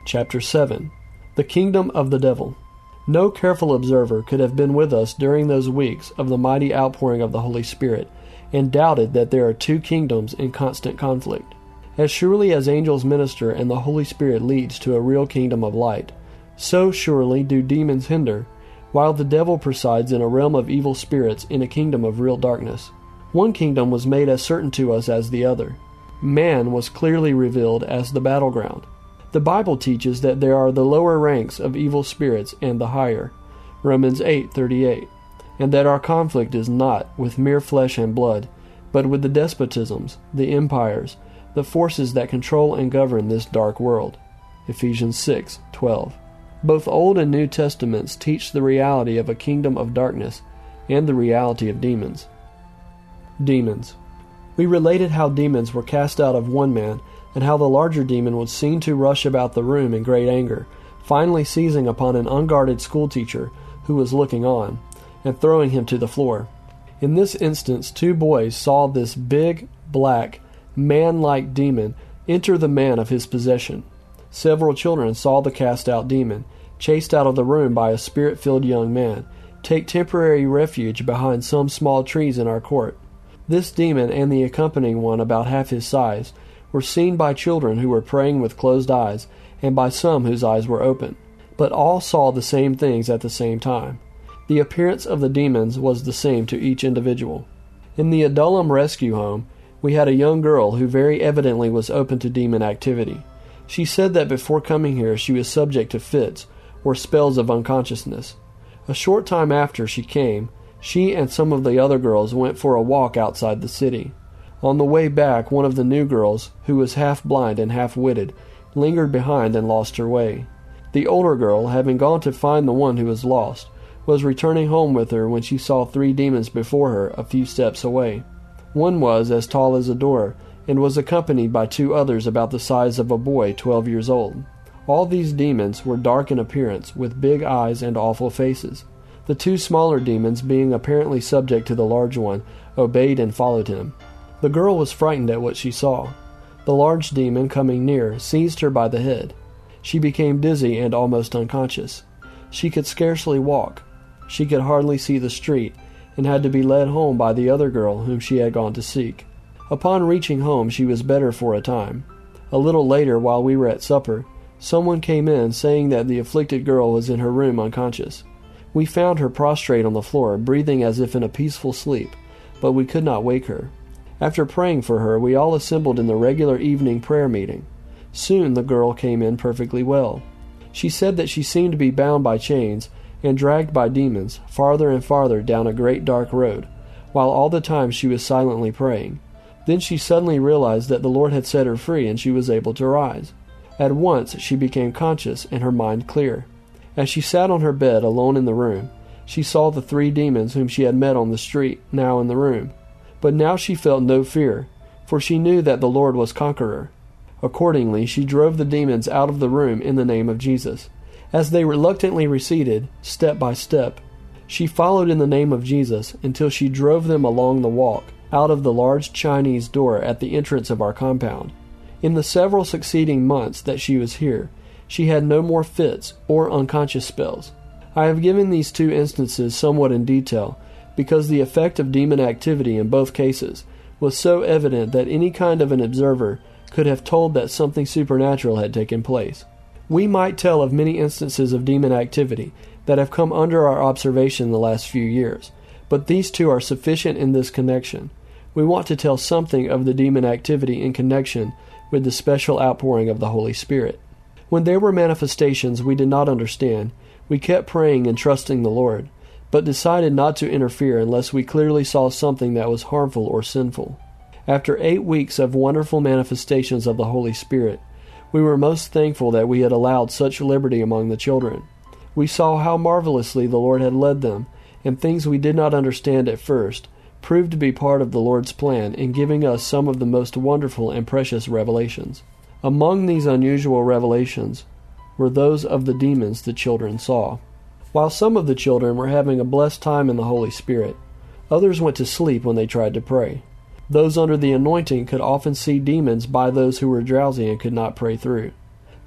Chapter 7. The Kingdom of the Devil. No careful observer could have been with us during those weeks of the mighty outpouring of the Holy Spirit, and doubted that there are two kingdoms in constant conflict. As surely as angels minister and the Holy Spirit leads to a real kingdom of light, so surely do demons hinder, while the devil presides in a realm of evil spirits in a kingdom of real darkness. One kingdom was made as certain to us as the other. Man was clearly revealed as the battleground. The Bible teaches that there are the lower ranks of evil spirits and the higher, Romans 8:38, and that our conflict is not with mere flesh and blood, but with the despotisms, the empires, the forces that control and govern this dark world, Ephesians 6:12. Both Old and New Testaments teach the reality of a kingdom of darkness and the reality of demons. Demons. We related how demons were cast out of one man, and how the larger demon was seen to rush about the room in great anger, finally seizing upon an unguarded schoolteacher who was looking on, and throwing him to the floor. In this instance, two boys saw this big, black, man-like demon enter the man of his possession. Several children saw the cast-out demon, chased out of the room by a spirit-filled young man, take temporary refuge behind some small trees in our court. This demon and the accompanying one about half his size were seen by children who were praying with closed eyes, and by some whose eyes were open. But all saw the same things at the same time. The appearance of the demons was the same to each individual. In the Adullam Rescue Home, we had a young girl who very evidently was open to demon activity. She said that before coming here she was subject to fits, or spells of unconsciousness. A short time after she came, she and some of the other girls went for a walk outside the city. On the way back, one of the new girls, who was half blind and half-witted, lingered behind and lost her way. The older girl, having gone to find the one who was lost, was returning home with her when she saw three demons before her a few steps away. One was as tall as a door, and was accompanied by two others about the size of a boy 12 years old. All these demons were dark in appearance, with big eyes and awful faces. The two smaller demons, being apparently subject to the large one, obeyed and followed him. The girl was frightened at what she saw. The large demon, coming near, seized her by the head. She became dizzy and almost unconscious. She could scarcely walk. She could hardly see the street, and had to be led home by the other girl whom she had gone to seek. Upon reaching home she was better for a time. A little later, while we were at supper, someone came in saying that the afflicted girl was in her room unconscious. We found her prostrate on the floor, breathing as if in a peaceful sleep, but we could not wake her. After praying for her, we all assembled in the regular evening prayer meeting. Soon the girl came in perfectly well. She said that she seemed to be bound by chains and dragged by demons farther and farther down a great dark road, while all the time she was silently praying. Then she suddenly realized that the Lord had set her free, and she was able to rise. At once she became conscious and her mind clear. As she sat on her bed alone in the room, she saw the three demons whom she had met on the street now in the room. But now she felt no fear, for she knew that the Lord was conqueror. Accordingly, she drove the demons out of the room in the name of Jesus. As they reluctantly receded, step by step, she followed in the name of Jesus until she drove them along the walk, out of the large Chinese door at the entrance of our compound. In the several succeeding months that she was here, she had no more fits or unconscious spells. I have given these two instances somewhat in detail, because the effect of demon activity in both cases was so evident that any kind of an observer could have told that something supernatural had taken place. We might tell of many instances of demon activity that have come under our observation in the last few years, but these two are sufficient in this connection. We want to tell something of the demon activity in connection with the special outpouring of the Holy Spirit. When there were manifestations we did not understand, we kept praying and trusting the Lord, but decided not to interfere unless we clearly saw something that was harmful or sinful. After 8 weeks of wonderful manifestations of the Holy Spirit, we were most thankful that we had allowed such liberty among the children. We saw how marvelously the Lord had led them, and things we did not understand at first proved to be part of the Lord's plan in giving us some of the most wonderful and precious revelations. Among these unusual revelations were those of the demons the children saw. While some of the children were having a blessed time in the Holy Spirit, others went to sleep when they tried to pray. Those under the anointing could often see demons by those who were drowsy and could not pray through.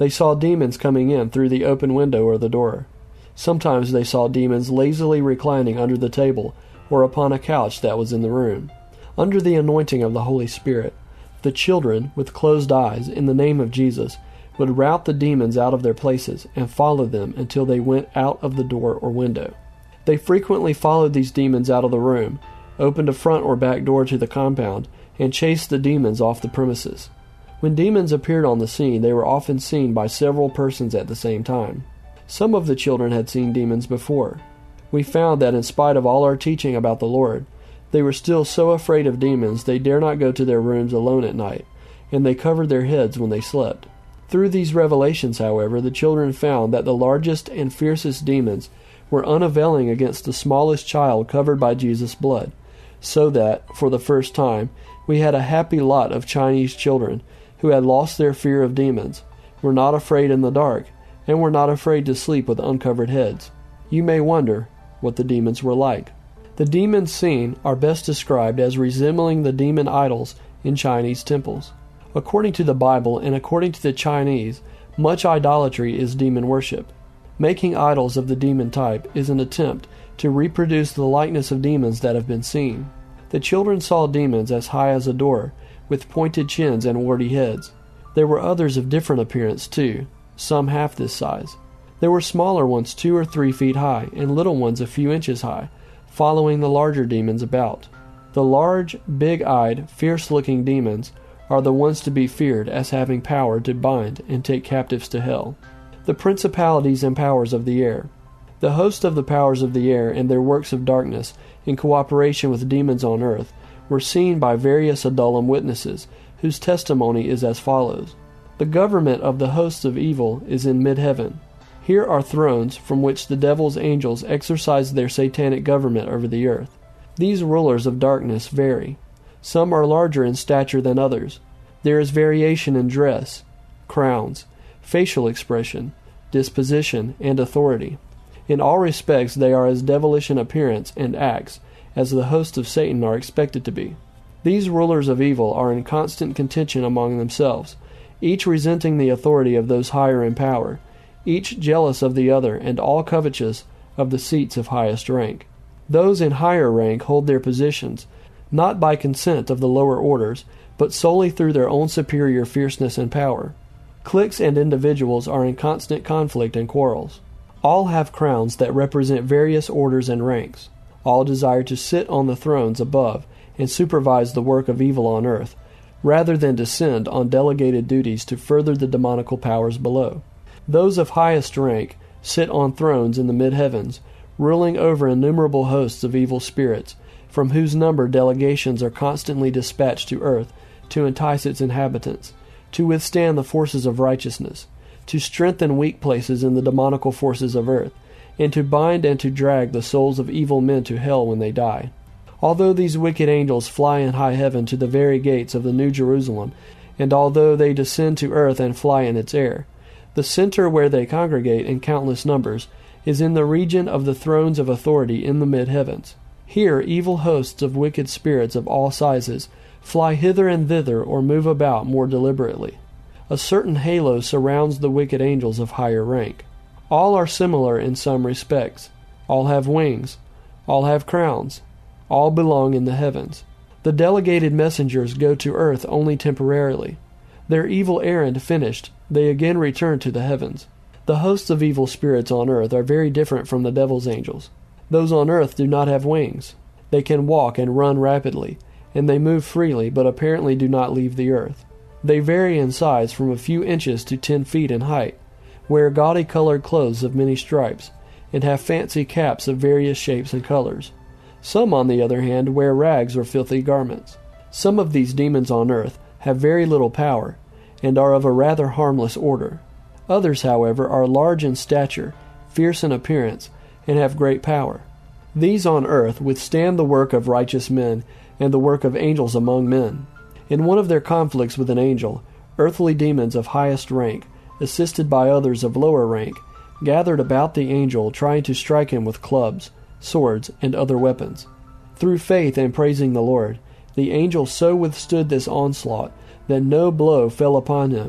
They saw demons coming in through the open window or the door. Sometimes they saw demons lazily reclining under the table or upon a couch that was in the room. Under the anointing of the Holy Spirit, the children, with closed eyes, in the name of Jesus, would rout the demons out of their places and follow them until they went out of the door or window. They frequently followed these demons out of the room, opened a front or back door to the compound, and chased the demons off the premises. When demons appeared on the scene, they were often seen by several persons at the same time. Some of the children had seen demons before. We found that in spite of all our teaching about the Lord, they were still so afraid of demons they dare not go to their rooms alone at night, and they covered their heads when they slept. Through these revelations, however, the children found that the largest and fiercest demons were unavailing against the smallest child covered by Jesus' blood, so that, for the first time, we had a happy lot of Chinese children who had lost their fear of demons, were not afraid in the dark, and were not afraid to sleep with uncovered heads. You may wonder what the demons were like. The demons seen are best described as resembling the demon idols in Chinese temples. According to the Bible and according to the Chinese, much idolatry is demon worship. Making idols of the demon type is an attempt to reproduce the likeness of demons that have been seen. The children saw demons as high as a door, with pointed chins and warty heads. There were others of different appearance too, some half this size. There were smaller ones 2 or 3 feet high, and little ones a few inches high, following the larger demons about. The large, big-eyed, fierce-looking demons are the ones to be feared as having power to bind and take captives to hell. The principalities and powers of the air. The host of the powers of the air and their works of darkness, in cooperation with demons on earth, were seen by various Adullam witnesses, whose testimony is as follows. The government of the hosts of evil is in mid-heaven. Here are thrones from which the devil's angels exercise their satanic government over the earth. These rulers of darkness vary. Some are larger in stature than others. There is variation in dress, crowns, facial expression, disposition, and authority. In all respects they are as devilish in appearance and acts as the hosts of Satan are expected to be. These rulers of evil are in constant contention among themselves, each resenting the authority of those higher in power, each jealous of the other, and all covetous of the seats of highest rank. Those in higher rank hold their positions, not by consent of the lower orders, but solely through their own superior fierceness and power. Cliques and individuals are in constant conflict and quarrels. All have crowns that represent various orders and ranks. All desire to sit on the thrones above and supervise the work of evil on earth, rather than descend on delegated duties to further the demonical powers below. Those of highest rank sit on thrones in the mid-heavens, ruling over innumerable hosts of evil spirits, from whose number delegations are constantly dispatched to earth to entice its inhabitants, to withstand the forces of righteousness, to strengthen weak places in the demonical forces of earth, and to bind and to drag the souls of evil men to hell when they die. Although these wicked angels fly in high heaven to the very gates of the New Jerusalem, and although they descend to earth and fly in its air, the center where they congregate in countless numbers is in the region of the thrones of authority in the mid-heavens. Here evil hosts of wicked spirits of all sizes fly hither and thither or move about more deliberately. A certain halo surrounds the wicked angels of higher rank. All are similar in some respects. All have wings. All have crowns. All belong in the heavens. The delegated messengers go to earth only temporarily. Their evil errand finished, they again return to the heavens. The hosts of evil spirits on earth are very different from the devil's angels. Those on earth do not have wings. They can walk and run rapidly, and they move freely, but apparently do not leave the earth. They vary in size from a few inches to 10 feet in height, wear gaudy-colored clothes of many stripes, and have fancy caps of various shapes and colors. Some, on the other hand, wear rags or filthy garments. Some of these demons on earth have very little power, and are of a rather harmless order. Others, however, are large in stature, fierce in appearance, and have great power. These on earth withstand the work of righteous men and the work of angels among men. In one of their conflicts with an angel, earthly demons of highest rank, assisted by others of lower rank, gathered about the angel, trying to strike him with clubs, swords, and other weapons. Through faith and praising the Lord, the angel so withstood this onslaught that no blow fell upon him,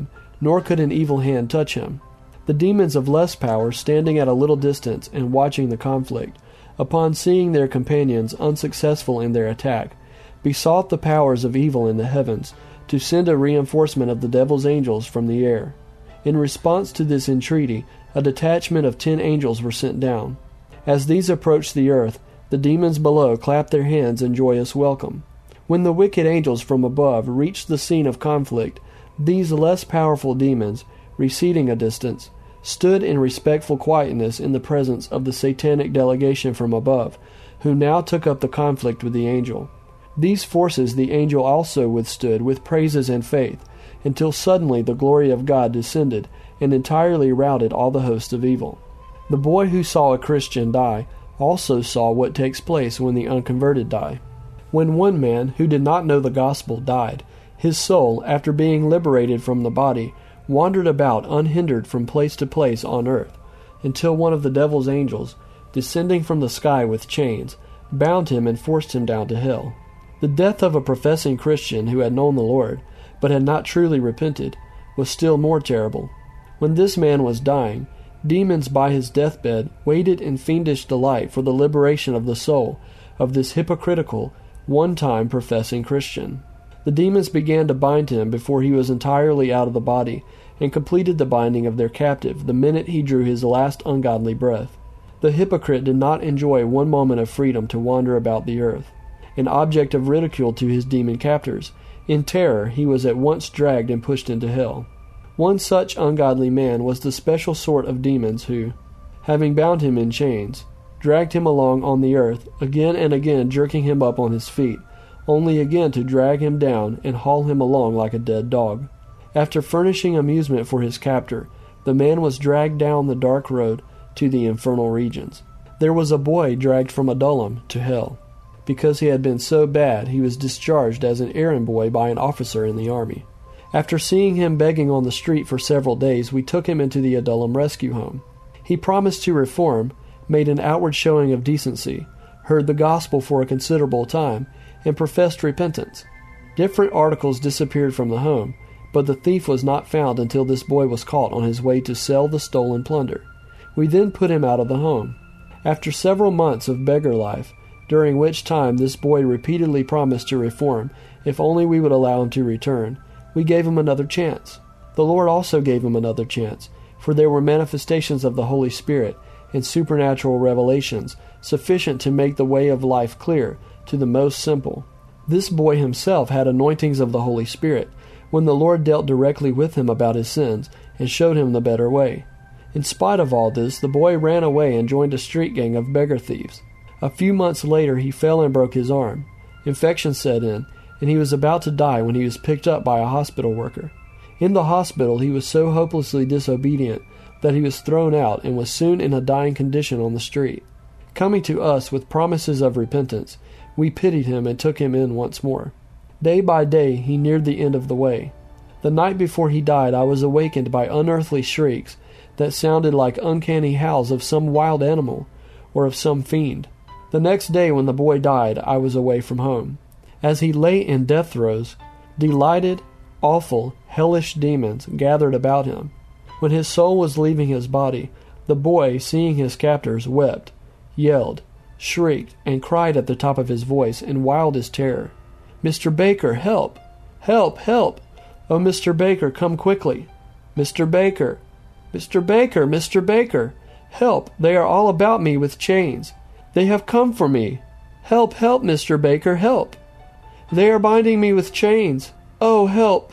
nor could an evil hand touch him. The demons of less power, standing at a little distance and watching the conflict, upon seeing their companions unsuccessful in their attack, besought the powers of evil in the heavens to send a reinforcement of the devil's angels from the air. In response to this entreaty, a detachment of 10 angels were sent down. As these approached the earth, the demons below clapped their hands in joyous welcome. When the wicked angels from above reached the scene of conflict, these less powerful demons, receding a distance, stood in respectful quietness in the presence of the satanic delegation from above, who now took up the conflict with the angel. These forces the angel also withstood with praises and faith, until suddenly the glory of God descended and entirely routed all the host of evil. The boy who saw a Christian die also saw what takes place when the unconverted die. When one man who did not know the gospel died, his soul, after being liberated from the body, wandered about unhindered from place to place on earth, until one of the devil's angels, descending from the sky with chains, bound him and forced him down to hell. The death of a professing Christian who had known the Lord, but had not truly repented, was still more terrible. When this man was dying, demons by his deathbed waited in fiendish delight for the liberation of the soul of this hypocritical, one-time professing Christian. The demons began to bind him before he was entirely out of the body, and completed the binding of their captive the minute he drew his last ungodly breath. The hypocrite did not enjoy one moment of freedom to wander about the earth. An object of ridicule to his demon captors, in terror he was at once dragged and pushed into hell. One such ungodly man was the special sort of demons who, having bound him in chains, dragged him along on the earth, again and again jerking him up on his feet, only again to drag him down and haul him along like a dead dog. After furnishing amusement for his captor, the man was dragged down the dark road to the infernal regions. There was a boy dragged from Adullam to hell. Because he had been so bad, he was discharged as an errand boy by an officer in the army. After seeing him begging on the street for several days, we took him into the Adullam Rescue Home. He promised to reform, made an outward showing of decency, heard the gospel for a considerable time, and professed repentance. Different articles disappeared from the home, but the thief was not found until this boy was caught on his way to sell the stolen plunder. We then put him out of the home. After several months of beggar life, during which time this boy repeatedly promised to reform if only we would allow him to return, we gave him another chance. The Lord also gave him another chance, for there were manifestations of the Holy Spirit and supernatural revelations sufficient to make the way of life clear to the most simple. This boy himself had anointings of the Holy Spirit, when the Lord dealt directly with him about his sins and showed him the better way. In spite of all this, the boy ran away and joined a street gang of beggar thieves. A few months later he fell and broke his arm. Infection set in, and he was about to die when he was picked up by a hospital worker. In the hospital he was so hopelessly disobedient that he was thrown out and was soon in a dying condition on the street. Coming to us with promises of repentance, we pitied him and took him in once more. Day by day he neared the end of the way. The night before he died I was awakened by unearthly shrieks that sounded like uncanny howls of some wild animal or of some fiend. The next day when the boy died I was away from home. As he lay in death throes, delighted, awful, hellish demons gathered about him. When his soul was leaving his body, the boy, seeing his captors, wept, yelled, shrieked, and cried at the top of his voice in wildest terror, "Mr. Baker, help! Help! Help! Oh, Mr. Baker, come quickly! Mr. Baker! Mr. Baker! Mr. Baker! Help! They are all about me with chains. They have come for me. Help! Help, Mr. Baker! Help! They are binding me with chains. Oh, help!"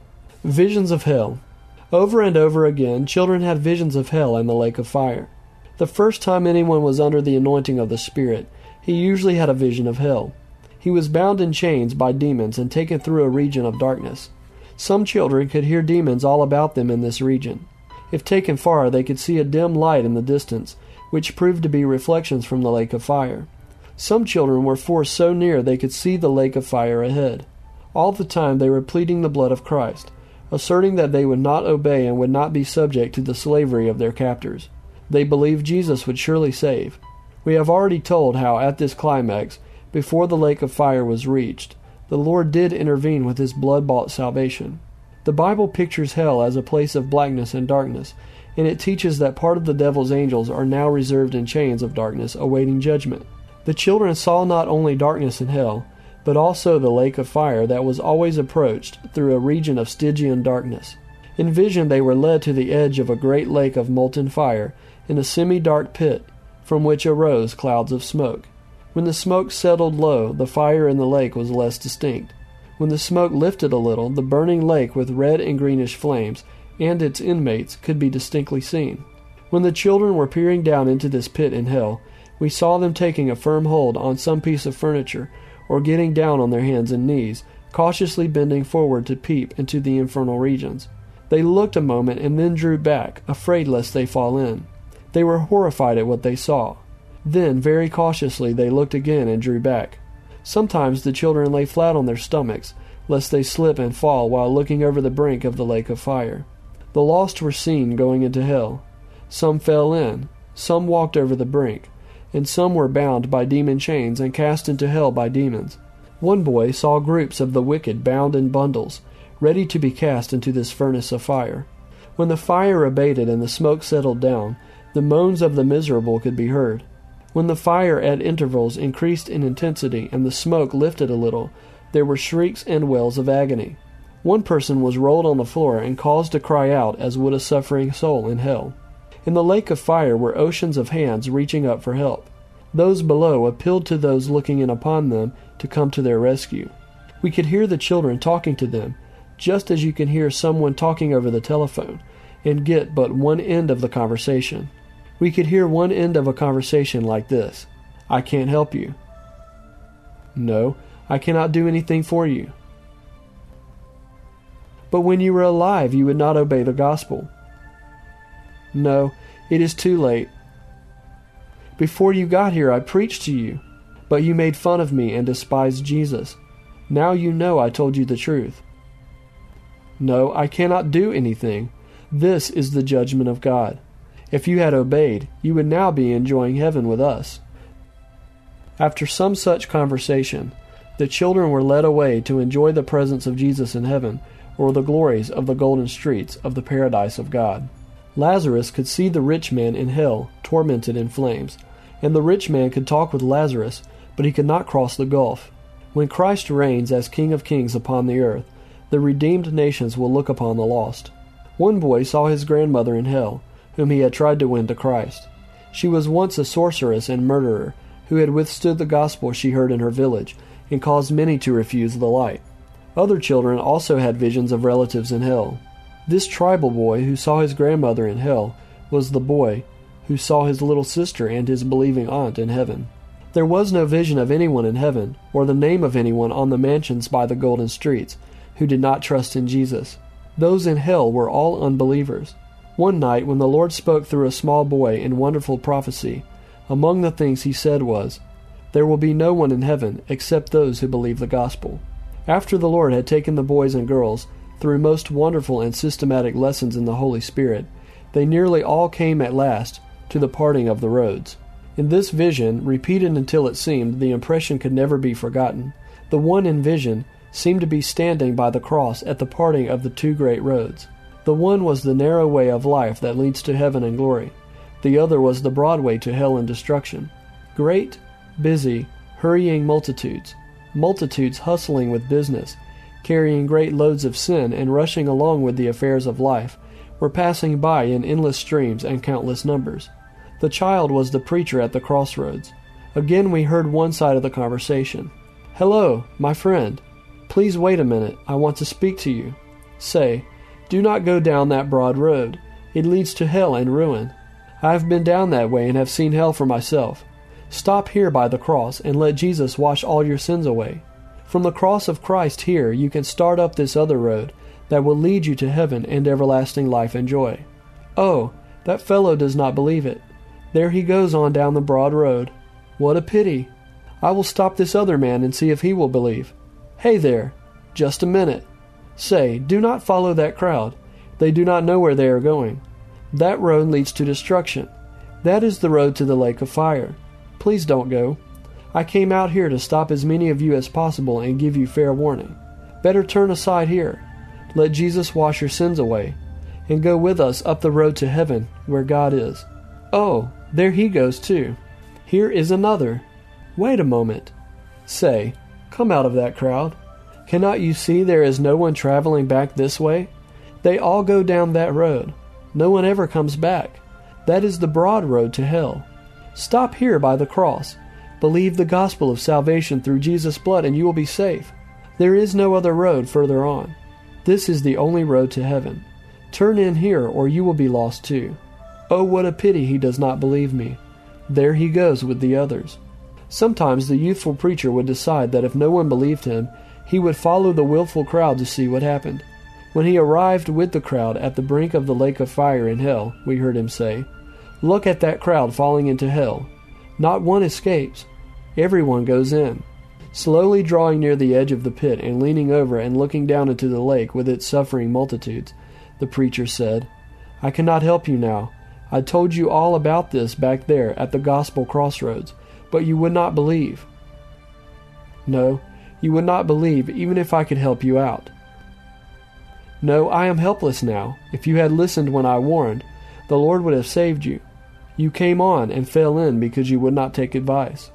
Visions of hell. Over and over again, children had visions of hell and the lake of fire. The first time anyone was under the anointing of the Spirit, he usually had a vision of hell. He was bound in chains by demons and taken through a region of darkness. Some children could hear demons all about them in this region. If taken far, they could see a dim light in the distance, which proved to be reflections from the lake of fire. Some children were forced so near they could see the lake of fire ahead. All the time they were pleading the blood of Christ, asserting that they would not obey and would not be subject to the slavery of their captors. They believed Jesus would surely save. We have already told how at this climax, before the lake of fire was reached, the Lord did intervene with his blood-bought salvation. The Bible pictures hell as a place of blackness and darkness, and it teaches that part of the devil's angels are now reserved in chains of darkness, awaiting judgment. The children saw not only darkness in hell, but also the lake of fire that was always approached through a region of Stygian darkness. In vision they were led to the edge of a great lake of molten fire, in a semi-dark pit, from which arose clouds of smoke. When the smoke settled low, the fire in the lake was less distinct. When the smoke lifted a little, the burning lake with red and greenish flames, and its inmates, could be distinctly seen. When the children were peering down into this pit in hell, we saw them taking a firm hold on some piece of furniture, or getting down on their hands and knees, cautiously bending forward to peep into the infernal regions. They looked a moment and then drew back, afraid lest they fall in. They were horrified at what they saw. Then, very cautiously, they looked again and drew back. Sometimes the children lay flat on their stomachs, lest they slip and fall while looking over the brink of the lake of fire. The lost were seen going into hell. Some fell in, some walked over the brink, and some were bound by demon chains and cast into hell by demons. One boy saw groups of the wicked bound in bundles, ready to be cast into this furnace of fire. When the fire abated and the smoke settled down, the moans of the miserable could be heard. When the fire at intervals increased in intensity and the smoke lifted a little, there were shrieks and wails of agony. One person was rolled on the floor and caused to cry out as would a suffering soul in hell. In the lake of fire were oceans of hands reaching up for help. Those below appealed to those looking in upon them to come to their rescue. We could hear the children talking to them, just as you can hear someone talking over the telephone, and get but one end of the conversation. We could hear one end of a conversation like this: "I can't help you." "No, I cannot do anything for you." "But when you were alive, you would not obey the gospel." "No, it is too late." "Before you got here, I preached to you, but you made fun of me and despised Jesus. Now you know I told you the truth." "No, I cannot do anything. This is the judgment of God. If you had obeyed, you would now be enjoying heaven with us." After some such conversation, the children were led away to enjoy the presence of Jesus in heaven, or the glories of the golden streets of the paradise of God. Lazarus could see the rich man in hell, tormented in flames, and the rich man could talk with Lazarus, but he could not cross the gulf. When Christ reigns as King of Kings upon the earth, the redeemed nations will look upon the lost. One boy saw his grandmother in hell, whom he had tried to win to Christ. She was once a sorceress and murderer, who had withstood the gospel she heard in her village, and caused many to refuse the light. Other children also had visions of relatives in hell. This tribal boy who saw his grandmother in hell was the boy who saw his little sister and his believing aunt in heaven. There was no vision of anyone in heaven, or the name of anyone on the mansions by the golden streets, who did not trust in Jesus. Those in hell were all unbelievers. One night, when the Lord spoke through a small boy in wonderful prophecy, among the things he said was, "There will be no one in heaven except those who believe the gospel." After the Lord had taken the boys and girls through most wonderful and systematic lessons in the Holy Spirit, they nearly all came at last to the parting of the roads. In this vision, repeated until it seemed the impression could never be forgotten, the one in vision seemed to be standing by the cross at the parting of the two great roads. The one was the narrow way of life that leads to heaven and glory. The other was the broad way to hell and destruction. Great, busy, hurrying multitudes hustling with business, carrying great loads of sin and rushing along with the affairs of life, were passing by in endless streams and countless numbers. The child was the preacher at the crossroads. Again we heard one side of the conversation. "Hello, my friend. Please wait a minute. I want to speak to you. Say, do not go down that broad road. It leads to hell and ruin. I have been down that way and have seen hell for myself. Stop here by the cross and let Jesus wash all your sins away. From the cross of Christ here you can start up this other road that will lead you to heaven and everlasting life and joy." "Oh, that fellow does not believe it. There he goes on down the broad road. What a pity. I will stop this other man and see if he will believe. Hey there, just a minute. Say, do not follow that crowd. They do not know where they are going. That road leads to destruction. That is the road to the lake of fire. Please don't go. I came out here to stop as many of you as possible and give you fair warning. Better turn aside here. Let Jesus wash your sins away, and go with us up the road to heaven where God is. Oh, there he goes too. Here is another. Wait a moment. Say, come out of that crowd. Cannot you see there is no one traveling back this way? They all go down that road. No one ever comes back. That is the broad road to hell. Stop here by the cross. Believe the gospel of salvation through Jesus' blood and you will be safe. There is no other road further on. This is the only road to heaven. Turn in here or you will be lost too. Oh, what a pity he does not believe me. There he goes with the others. Sometimes the youthful preacher would decide that if no one believed him, he would follow the willful crowd to see what happened. When he arrived with the crowd at the brink of the lake of fire in hell, we heard him say, "Look at that crowd falling into hell. Not one escapes. Everyone goes in." Slowly drawing near the edge of the pit and leaning over and looking down into the lake with its suffering multitudes, the preacher said, "I cannot help you now. I told you all about this back there at the gospel crossroads, but you would not believe. No, you would not believe even if I could help you out. No, I am helpless now. If you had listened when I warned, the Lord would have saved you. You came on and fell in because you would not take advice.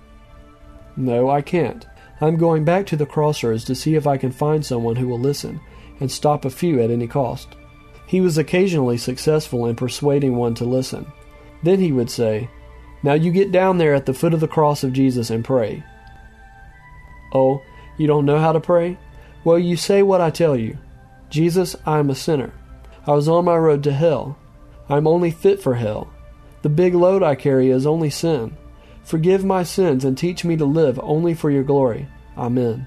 No, I can't. I'm going back to the crossroads to see if I can find someone who will listen and stop a few at any cost." He was occasionally successful in persuading one to listen. Then he would say, "Now you get down there at the foot of the cross of Jesus and pray." "Oh, you don't know how to pray? Well, you say what I tell you. Jesus, I am a sinner. I was on my road to hell. I am only fit for hell. The big load I carry is only sin. Forgive my sins and teach me to live only for your glory. Amen."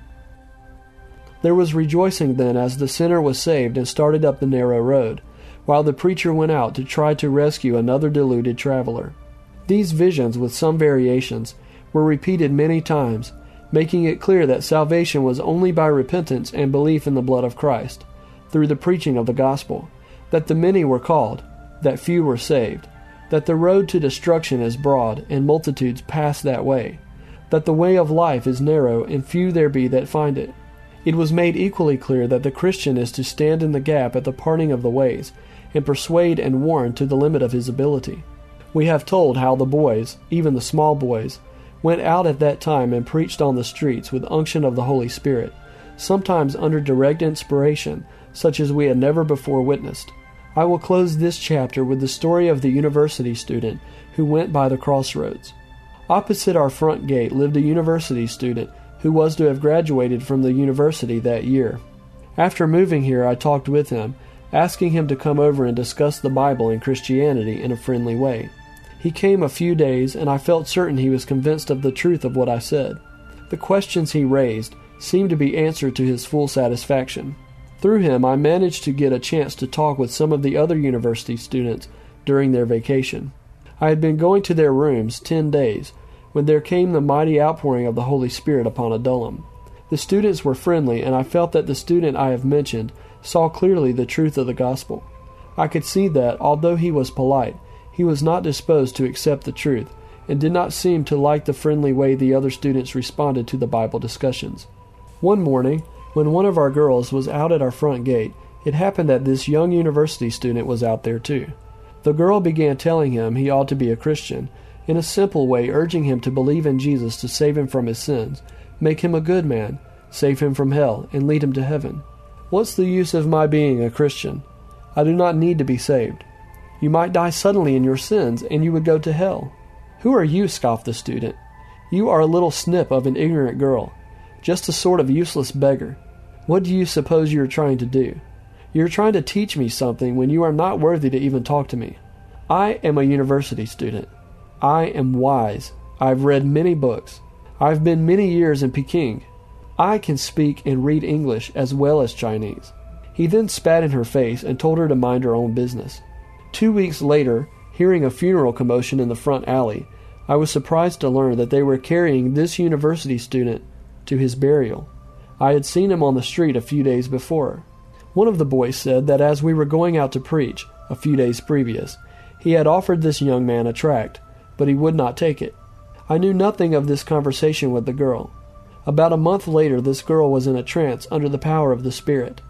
There was rejoicing then as the sinner was saved and started up the narrow road, while the preacher went out to try to rescue another deluded traveler. These visions, with some variations, were repeated many times, making it clear that salvation was only by repentance and belief in the blood of Christ, through the preaching of the gospel, that the many were called, that few were saved, that the road to destruction is broad and multitudes pass that way, that the way of life is narrow and few there be that find it. It was made equally clear that the Christian is to stand in the gap at the parting of the ways, and persuade and warn to the limit of his ability. We have told how the boys, even the small boys, went out at that time and preached on the streets with unction of the Holy Spirit, sometimes under direct inspiration, such as we had never before witnessed. I will close this chapter with the story of the university student who went by the crossroads. Opposite our front gate lived a university student who was to have graduated from the university that year. After moving here, I talked with him, asking him to come over and discuss the Bible and Christianity in a friendly way. He came a few days, and I felt certain he was convinced of the truth of what I said. The questions he raised seemed to be answered to his full satisfaction. Through him, I managed to get a chance to talk with some of the other university students during their vacation. I had been going to their rooms 10 days, when there came the mighty outpouring of the Holy Spirit upon Adullam. The students were friendly, and I felt that the student I have mentioned saw clearly the truth of the gospel. I could see that, although he was polite, he was not disposed to accept the truth, and did not seem to like the friendly way the other students responded to the Bible discussions. One morning, when one of our girls was out at our front gate, it happened that this young university student was out there too. The girl began telling him he ought to be a Christian, in a simple way urging him to believe in Jesus to save him from his sins, make him a good man, save him from hell, and lead him to heaven. What's the use of my being a Christian? I do not need to be saved. You might die suddenly in your sins, and you would go to hell. Who are you? Scoffed the student. You are a little snip of an ignorant girl, just a sort of useless beggar. What do you suppose you are trying to do? You are trying to teach me something when you are not worthy to even talk to me. I am a university student. I am wise. I've read many books. I've been many years in Peking. I can speak and read English as well as Chinese. He then spat in her face and told her to mind her own business. 2 weeks later, hearing a funeral commotion in the front alley, I was surprised to learn that they were carrying this university student to his burial. I had seen him on the street a few days before. One of the boys said that as we were going out to preach, a few days previous, he had offered this young man a tract, but he would not take it. I knew nothing of this conversation with the girl. About a month later, this girl was in a trance under the power of the Spirit.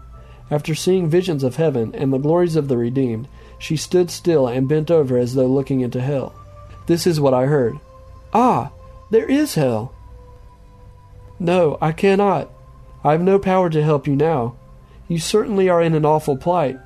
After seeing visions of heaven and the glories of the redeemed, she stood still and bent over as though looking into hell. This is what I heard. "Ah, there is hell!" "No, I cannot. I have no power to help you now. You certainly are in an awful plight.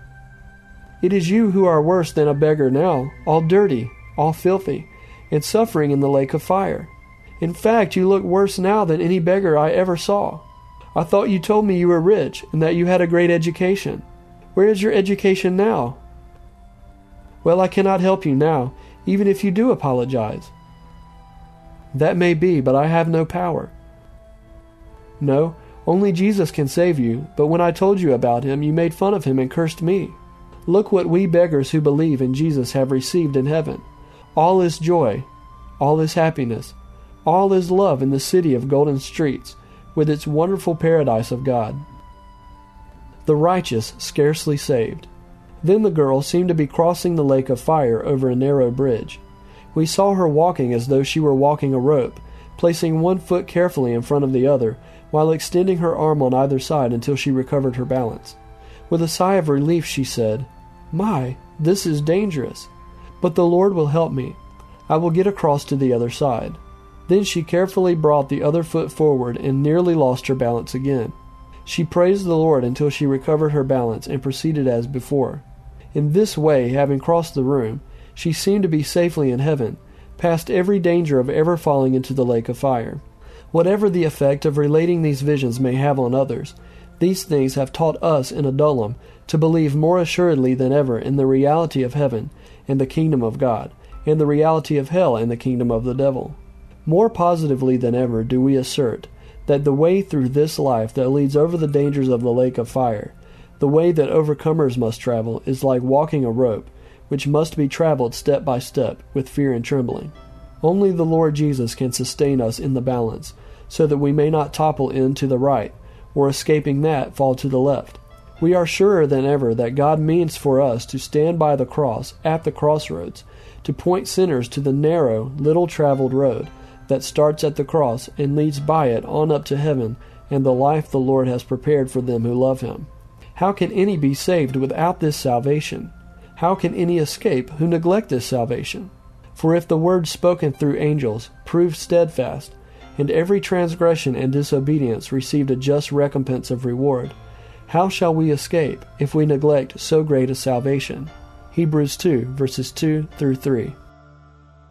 It is you who are worse than a beggar now, all dirty, all filthy, and suffering in the lake of fire. In fact, you look worse now than any beggar I ever saw. I thought you told me you were rich and that you had a great education. Where is your education now?" "Well, I cannot help you now, even if you do apologize." "That may be, but I have no power." "No, only Jesus can save you, but when I told you about him, you made fun of him and cursed me. Look what we beggars who believe in Jesus have received in heaven. All is joy, all is happiness, all is love in the city of golden streets, with its wonderful paradise of God. The righteous scarcely saved." Then the girl seemed to be crossing the lake of fire over a narrow bridge. We saw her walking as though she were walking a rope, placing one foot carefully in front of the other, while extending her arm on either side until she recovered her balance. With a sigh of relief she said, "My, this is dangerous. But the Lord will help me. I will get across to the other side." Then she carefully brought the other foot forward and nearly lost her balance again. She praised the Lord until she recovered her balance and proceeded as before. In this way, having crossed the room, she seemed to be safely in heaven, past every danger of ever falling into the lake of fire. Whatever the effect of relating these visions may have on others, these things have taught us in Adullam to believe more assuredly than ever in the reality of heaven and the kingdom of God, and the reality of hell and the kingdom of the devil. More positively than ever do we assert that the way through this life that leads over the dangers of the lake of fire, the way that overcomers must travel, is like walking a rope, which must be traveled step by step with fear and trembling. Only the Lord Jesus can sustain us in the balance, so that we may not topple in to the right, or escaping that, fall to the left. We are surer than ever that God means for us to stand by the cross at the crossroads, to point sinners to the narrow, little-traveled road that starts at the cross and leads by it on up to heaven and the life the Lord has prepared for them who love him. How can any be saved without this salvation? How can any escape who neglect this salvation? For if the word spoken through angels proved steadfast, and every transgression and disobedience received a just recompense of reward, how shall we escape if we neglect so great a salvation? Hebrews 2, verses 2 through 3.